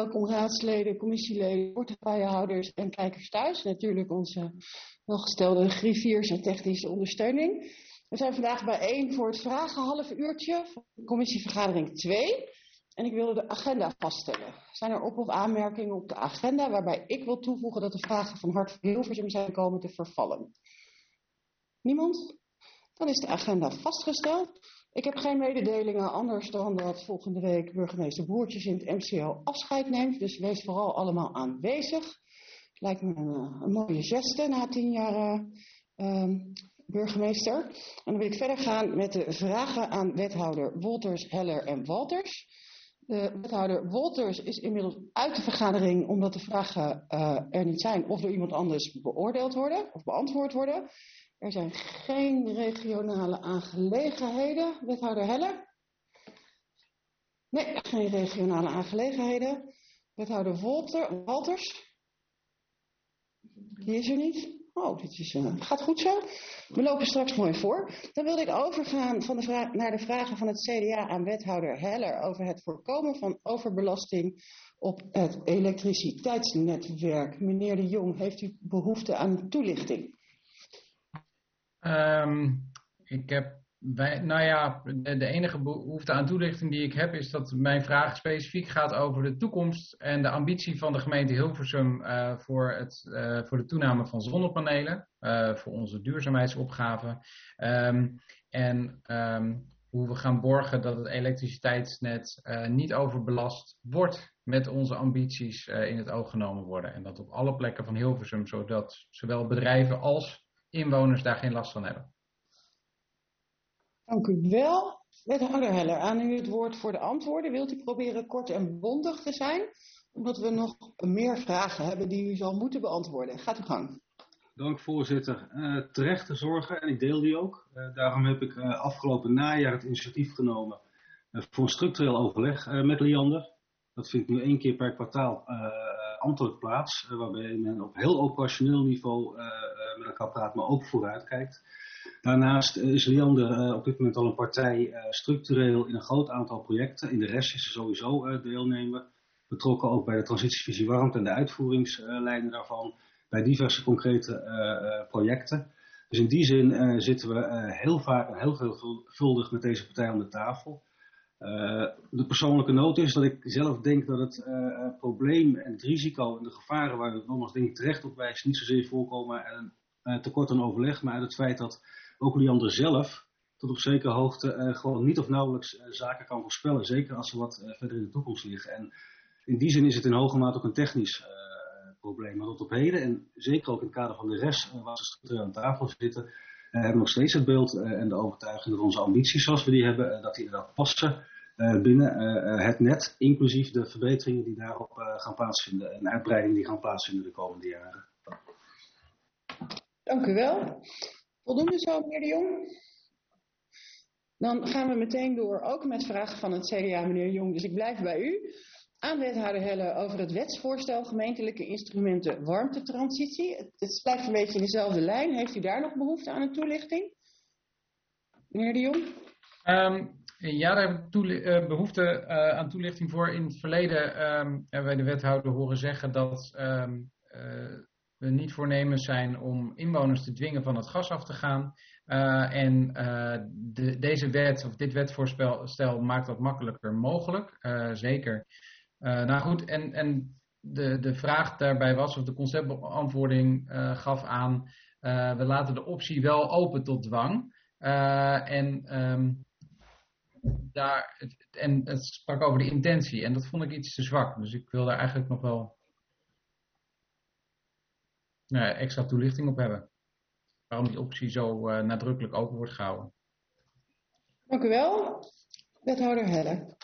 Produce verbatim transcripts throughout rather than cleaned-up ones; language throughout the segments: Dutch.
welkom raadsleden, commissieleden, portefeuillehouders en kijkers thuis. Natuurlijk onze welgestelde griffiers en technische ondersteuning. We zijn vandaag bijeen voor het vragen half uurtje van commissievergadering twee. En ik wilde de agenda vaststellen. Zijn er op- of aanmerkingen op de agenda waarbij ik wil toevoegen dat de vragen van Hart van Hilversum zijn komen te vervallen? Niemand? Dan is de agenda vastgesteld. Ik heb geen mededelingen anders dan dat volgende week burgemeester Broertjes in het M C O afscheid neemt. Dus wees vooral allemaal aanwezig. Lijkt me een, een mooie geste na tien jaar uh, burgemeester. En dan wil ik verder gaan met de vragen aan wethouder Wolters, Heller en Walters. De wethouder Wolters is inmiddels uit de vergadering omdat de vragen uh, er niet zijn of door iemand anders beoordeeld worden of beantwoord worden. Er zijn geen regionale aangelegenheden. Wethouder Heller? Nee, geen regionale aangelegenheden. Wethouder Wolter, Walters? Die is er niet. Oh, dit is, uh, gaat goed zo. We lopen straks mooi voor. Dan wilde ik overgaan van de vraag, naar de vragen van het C D A aan wethouder Heller over het voorkomen van overbelasting op het elektriciteitsnetwerk. Meneer De Jong, heeft u behoefte aan toelichting? Um, ik heb, wij, nou ja, de, de enige behoefte aan toelichting die ik heb is dat mijn vraag specifiek gaat over de toekomst en de ambitie van de gemeente Hilversum uh, voor, het, uh, voor de toename van zonnepanelen, uh, voor onze duurzaamheidsopgave um, en um, hoe we gaan borgen dat het elektriciteitsnet uh, niet overbelast wordt met onze ambities uh, in het oog genomen worden en dat op alle plekken van Hilversum, zodat zowel bedrijven als inwoners daar geen last van hebben. Dank u wel. Wethouder Heller, aan u het woord voor de antwoorden. Wilt u proberen kort en bondig te zijn? Omdat we nog meer vragen hebben die u zal moeten beantwoorden. Gaat uw gang. Dank voorzitter. Uh, terechte zorgen en ik deel die ook. Uh, daarom heb ik uh, afgelopen najaar het initiatief genomen uh, voor een structureel overleg uh, met Liander. Dat vindt nu één keer per kwartaal uh, ambtelijk plaats, uh, waarbij men op heel operationeel niveau uh, uh, met elkaar praat, maar ook vooruit kijkt. Daarnaast uh, is Liander uh, op dit moment al een partij uh, structureel in een groot aantal projecten. In de rest is ze sowieso uh, deelnemer. Betrokken ook bij de transitievisie warmte en de uitvoeringslijnen uh, daarvan. Bij diverse concrete uh, uh, projecten. Dus in die zin uh, zitten we uh, heel vaak en heel veelvuldig met deze partij aan de tafel. Uh, de persoonlijke noot is dat ik zelf denk dat het uh, probleem en het risico en de gevaren waar we nog denk ik terecht op wijst niet zozeer voorkomen en uh, tekort aan overleg, maar uit het feit dat ook Liander zelf tot op zekere hoogte uh, gewoon niet of nauwelijks uh, zaken kan voorspellen, zeker als ze wat uh, verder in de toekomst liggen. En in die zin is het in hoge mate ook een technisch uh, probleem. Maar tot op heden, en zeker ook in het kader van de rest uh, waar ze structureel aan tafel zitten, uh, hebben we nog steeds het beeld uh, en de overtuiging dat onze ambities zoals we die hebben, uh, dat die inderdaad passen uh, binnen uh, het net, inclusief de verbeteringen die daarop uh, gaan plaatsvinden en uitbreidingen die gaan plaatsvinden de komende jaren. Dank u wel. Voldoende zo, meneer De Jong? Dan gaan we meteen door, ook met vragen van het C D A, meneer De Jong, dus ik blijf bij u. Aan wethouder Heller over het wetsvoorstel gemeentelijke instrumenten warmtetransitie. Het, het blijft een beetje in dezelfde lijn. Heeft u daar nog behoefte aan een toelichting? Meneer De Jong? Um, ja, daar heb ik toeli- uh, behoefte uh, aan toelichting voor. In het verleden um, hebben wij de wethouder horen zeggen dat um, uh, we niet voornemens zijn om inwoners te dwingen van het gas af te gaan. Uh, en uh, de, deze wet, of dit wetsvoorstel maakt dat makkelijker mogelijk. Uh, zeker. Uh, nou goed, en, en de, de vraag daarbij was, of de conceptbeantwoording uh, gaf aan, uh, we laten de optie wel open tot dwang. Uh, en, um, daar, en het sprak over de intentie en dat vond ik iets te zwak. Dus ik wil daar eigenlijk nog wel nou, extra toelichting op hebben. Waarom die optie zo uh, nadrukkelijk open wordt gehouden. Dank u wel. Wethouder Heller.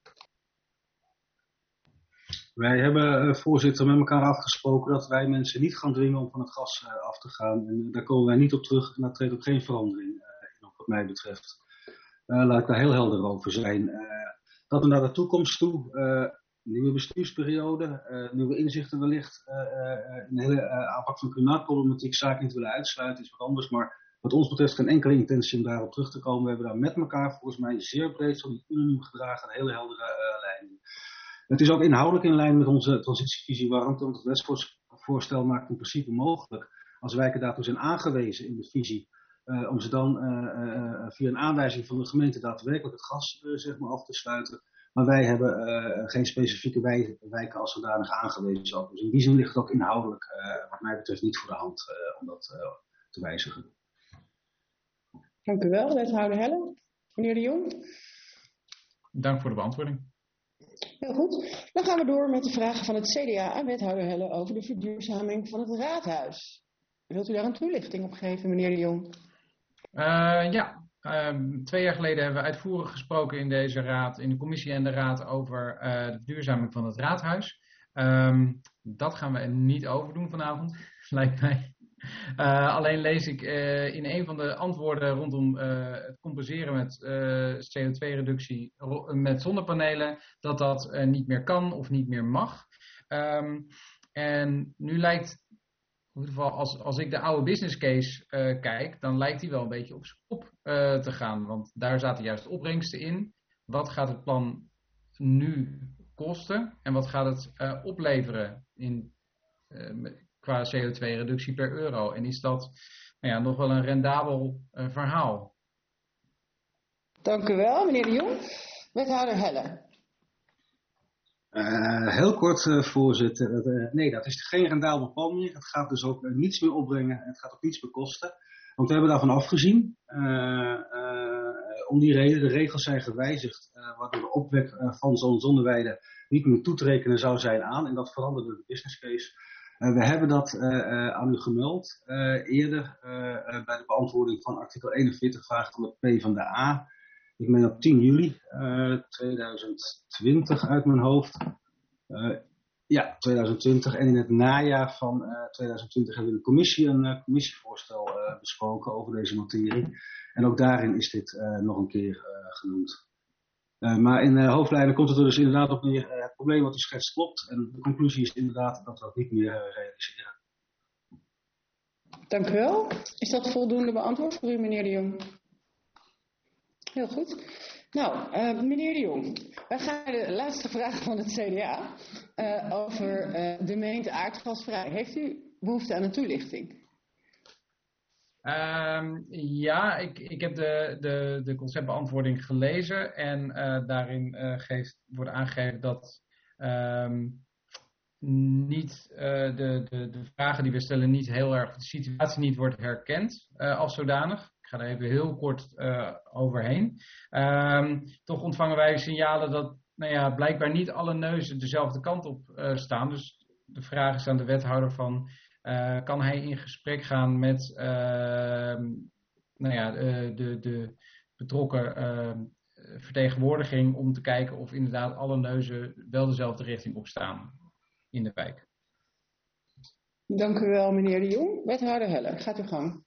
Wij hebben, uh, voorzitter, met elkaar afgesproken dat wij mensen niet gaan dwingen om van het gas uh, af te gaan. En uh, daar komen wij niet op terug en daar treedt ook geen verandering uh, in wat mij betreft. Uh, laat ik daar heel helder over zijn. Uh, dat we naar de toekomst toe, uh, nieuwe bestuursperiode, uh, nieuwe inzichten wellicht, uh, uh, een hele uh, aanpak van klimaatproblematiek, zaken niet willen uitsluiten, is wat anders. Maar wat ons betreft geen enkele intentie om daarop terug te komen. We hebben daar met elkaar volgens mij zeer breed, zo niet unaniem gedragen, een hele heldere uh, lijn. Het is ook inhoudelijk in lijn met onze transitievisie warmte, want het wetsvoorstel maakt in principe mogelijk, als wijken daartoe zijn aangewezen in de visie, uh, om ze dan uh, uh, via een aanwijzing van de gemeente daadwerkelijk het gas uh, zeg maar af te sluiten. Maar wij hebben uh, geen specifieke wij, wijken als zodanig aangewezen. Ook. Dus in die zin ligt het ook inhoudelijk, uh, wat mij betreft, niet voor de hand uh, om dat uh, te wijzigen. Dank u wel, wethouder Helle. Meneer De Jong. Dank voor de beantwoording. Heel goed. Dan gaan we door met de vragen van het C D A aan wethouder Helle over de verduurzaming van het raadhuis. Wilt u daar een toelichting op geven, meneer De Jong? Uh, ja. Um, twee jaar geleden hebben we uitvoerig gesproken in deze raad, in de commissie en de raad, over uh, de verduurzaming van het raadhuis. Um, dat gaan we er niet over doen vanavond, lijkt mij. Uh, alleen lees ik uh, in een van de antwoorden rondom uh, het compenseren met uh, C O twee reductie met zonnepanelen, dat dat uh, niet meer kan of niet meer mag. Um, en nu lijkt, in ieder geval als, als ik de oude business case uh, kijk, dan lijkt die wel een beetje op z'n kop uh, te gaan. Want daar zaten juist opbrengsten in. Wat gaat het plan nu kosten en wat gaat het uh, opleveren in, uh, qua C O twee reductie per euro? En is dat nou ja, nog wel een rendabel uh, verhaal? Dank u wel, meneer De Jong. Wethouder Helle. Uh, heel kort, uh, voorzitter. Uh, nee, dat is geen rendabel plan meer. Het gaat dus ook uh, niets meer opbrengen. Het gaat ook niets meer kosten. Want we hebben daarvan afgezien. Uh, uh, om die reden, de regels zijn gewijzigd. Uh, waardoor de opwek uh, van zo'n zonneweide niet meer toe te rekenen zou zijn aan. En dat veranderde de business case. Uh, we hebben dat uh, uh, aan u gemeld. Uh, eerder uh, uh, bij de beantwoording van artikel eenenveertig vraag van de P van de A. Ik meen op tien juli uh, tweeduizend twintig uit mijn hoofd. Uh, ja, tweeduizend twintig. En in het najaar van uh, tweeduizend twintig hebben we in de commissie een uh, commissievoorstel uh, besproken over deze materie. En ook daarin is dit uh, nog een keer uh, genoemd. Uh, maar in uh, hoofdlijnen komt het er dus inderdaad op neer. Uh, het probleem wat u schetst klopt. En de conclusie is inderdaad dat we dat niet meer uh, realiseren. Dank u wel. Is dat voldoende beantwoord voor u, meneer De Jong? Heel goed. Nou, uh, meneer De Jong, wij gaan naar de laatste vraag van het C D A uh, over uh, de gemeente aardgasvrij. Heeft u behoefte aan een toelichting? Um, ja, ik, ik heb de, de, de conceptbeantwoording gelezen en uh, daarin uh, geeft, wordt aangegeven dat um, niet, uh, de, de, de vragen die we stellen niet heel erg, de situatie niet wordt herkend uh, als zodanig. Ik ga er even heel kort uh, overheen. Um, toch ontvangen wij signalen dat nou ja, blijkbaar niet alle neuzen dezelfde kant op uh, staan. Dus de vraag is aan de wethouder van, uh, kan hij in gesprek gaan met uh, nou ja, de, de, de betrokken uh, vertegenwoordiging om te kijken of inderdaad alle neuzen wel dezelfde richting op staan in de wijk. Dank u wel, meneer De Jong. Wethouder Helle, gaat uw gang.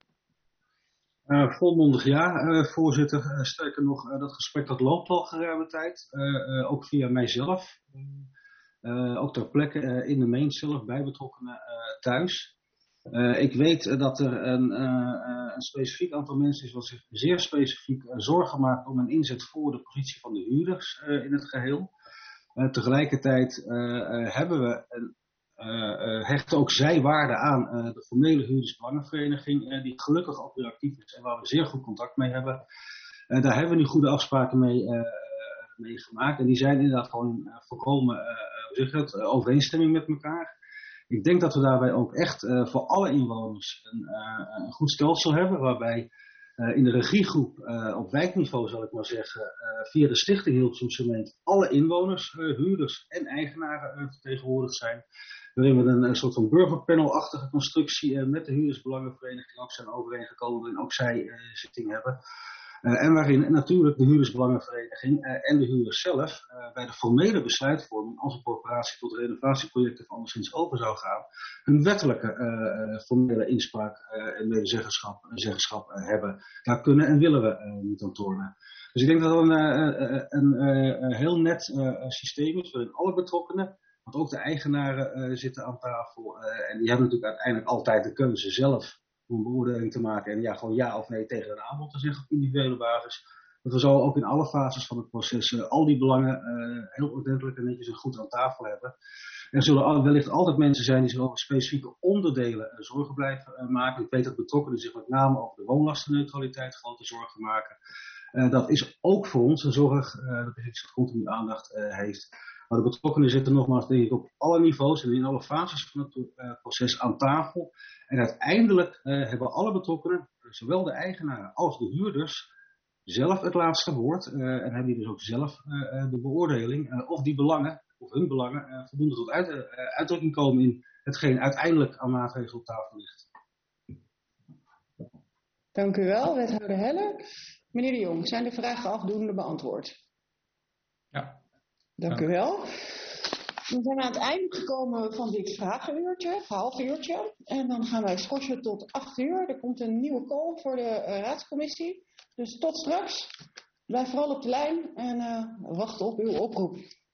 Uh, volmondig ja, uh, voorzitter. Uh, sterker nog, uh, dat gesprek dat loopt al geruime tijd. Uh, uh, ook via mijzelf. Uh, ook ter plekke uh, in de Main zelf bij betrokkenen uh, thuis. Uh, ik weet uh, dat er een, uh, een specifiek aantal mensen is wat zich zeer specifiek uh, zorgen maakt om een inzet voor de positie van de huurders uh, in het geheel. Uh, tegelijkertijd uh, uh, hebben we een Uh, uh, hechten ook zij waarde aan uh, de formele huurdersbelangenvereniging, uh, die gelukkig ook weer actief is en waar we zeer goed contact mee hebben. Uh, daar hebben we nu goede afspraken mee, uh, mee gemaakt en die zijn inderdaad gewoon uh, volkomen uh, zeg het, uh, overeenstemming met elkaar. Ik denk dat we daarbij ook echt uh, voor alle inwoners een, uh, een goed stelsel hebben, waarbij uh, in de regiegroep uh, op wijkniveau, zal ik maar zeggen, uh, via de Stichting Hilversum Cement alle inwoners, uh, huurders en eigenaren uh, vertegenwoordigd zijn. Waarin we een, een soort van burgerpanel-achtige constructie uh, met de huurdersbelangenvereniging ook zijn overeengekomen en ook zij uh, zitting hebben. Uh, en waarin natuurlijk de huurdersbelangenvereniging uh, en de huurders zelf uh, bij de formele besluitvorming als een corporatie tot renovatieprojecten of anderszins open zou gaan, hun wettelijke uh, formele inspraak uh, en medezeggenschap uh, zeggenschap, uh, hebben. Daar kunnen en willen we uh, niet aan tornen. Dus ik denk dat dat een, uh, een, een, een heel net uh, systeem is waarin alle betrokkenen, want ook de eigenaren uh, zitten aan tafel. Uh, en die hebben natuurlijk uiteindelijk altijd de keuze zelf om een beoordeling te maken. En ja, gewoon ja of nee tegen een aanbod te zeggen op individuele basis. Dat we zo ook in alle fases van het proces uh, al die belangen uh, heel ordentelijk en netjes en goed aan tafel hebben. Er zullen wellicht altijd mensen zijn die zich over specifieke onderdelen uh, zorgen blijven uh, maken. Ik weet dat betrokkenen zich met name over de woonlastenneutraliteit grote zorgen maken. Uh, dat is ook voor ons een zorg uh, dat iets continu aandacht uh, heeft. Maar de betrokkenen zitten nogmaals denk ik op alle niveaus en in alle fases van het uh, proces aan tafel. En uiteindelijk uh, hebben alle betrokkenen, zowel de eigenaren als de huurders, zelf het laatste woord. Uh, en hebben die dus ook zelf uh, de beoordeling uh, of die belangen, of hun belangen, uh, voldoende tot uit, uh, uitdrukking komen in hetgeen uiteindelijk aan maatregelen op tafel ligt. Dank u wel, wethouder Heller. Meneer de Jong, zijn de vragen afdoende beantwoord? Ja. Dank u wel. We zijn aan het einde gekomen van dit vragenuurtje, half uurtje. En dan gaan wij schorsen tot acht uur. Er komt een nieuwe call voor de uh, raadscommissie. Dus tot straks. Blijf vooral op de lijn en uh, wacht op uw oproep.